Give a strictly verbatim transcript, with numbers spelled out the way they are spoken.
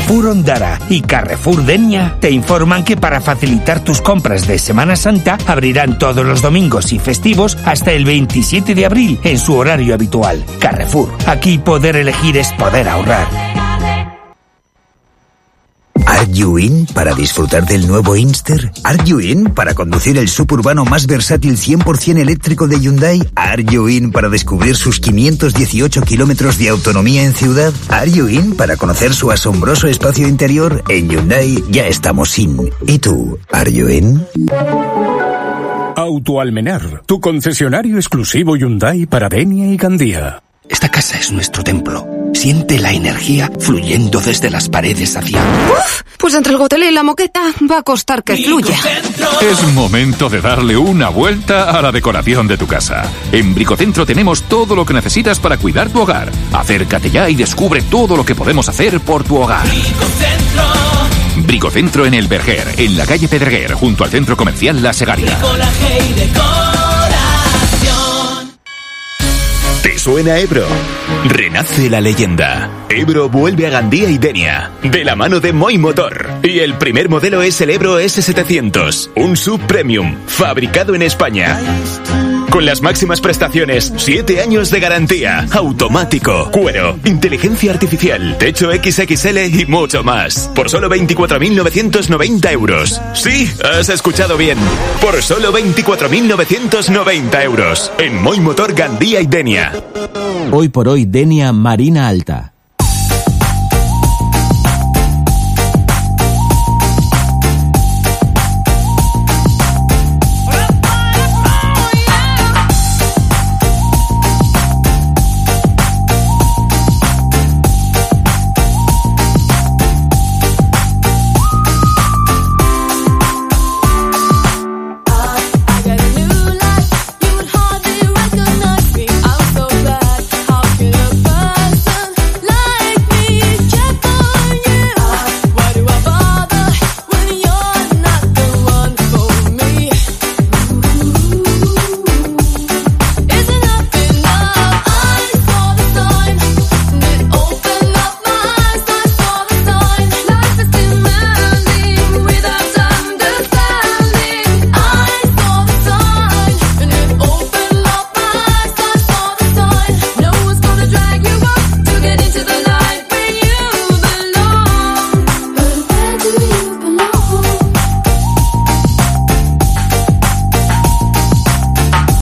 Carrefour Ondara y Carrefour Denia te informan que para facilitar tus compras de Semana Santa abrirán todos los domingos y festivos hasta el veintisiete de abril en su horario habitual. Carrefour, aquí poder elegir es poder ahorrar. ¿Are you in para disfrutar del nuevo Inster? ¿Are you in para conducir el suburbano más versátil cien por ciento eléctrico de Hyundai? ¿Are you in para descubrir sus quinientos dieciocho kilómetros de autonomía en ciudad? ¿Are you in para conocer su asombroso espacio interior? En Hyundai ya estamos in. ¿Y tú? ¿Are you in? Autoalmenar, tu concesionario exclusivo Hyundai para Denia y Gandía. Esta casa es nuestro templo. Siente la energía fluyendo desde las paredes hacia... Uf, pues entre el gotelé y la moqueta va a costar que fluya. Es momento de darle una vuelta a la decoración de tu casa. En Bricocentro tenemos todo lo que necesitas para cuidar tu hogar. Acércate ya y descubre todo lo que podemos hacer por tu hogar. Bricocentro. Bricocentro en El Verger, en la calle Pedreguer, junto al centro comercial La Segaria. ¿Te suena Ebro? Renace la leyenda. Ebro vuelve a Gandía y Denia, de la mano de Moi Motor. Y el primer modelo es el Ebro ese setecientos, un sub premium, fabricado en España. Con las máximas prestaciones, siete años de garantía, automático, cuero, inteligencia artificial, techo equis equis ele y mucho más. Por solo veinticuatro mil novecientos noventa euros. Sí, has escuchado bien. Por solo veinticuatro mil novecientos noventa euros. En Moi Motor Gandía y Denia. Hoy por hoy Denia Marina Alta.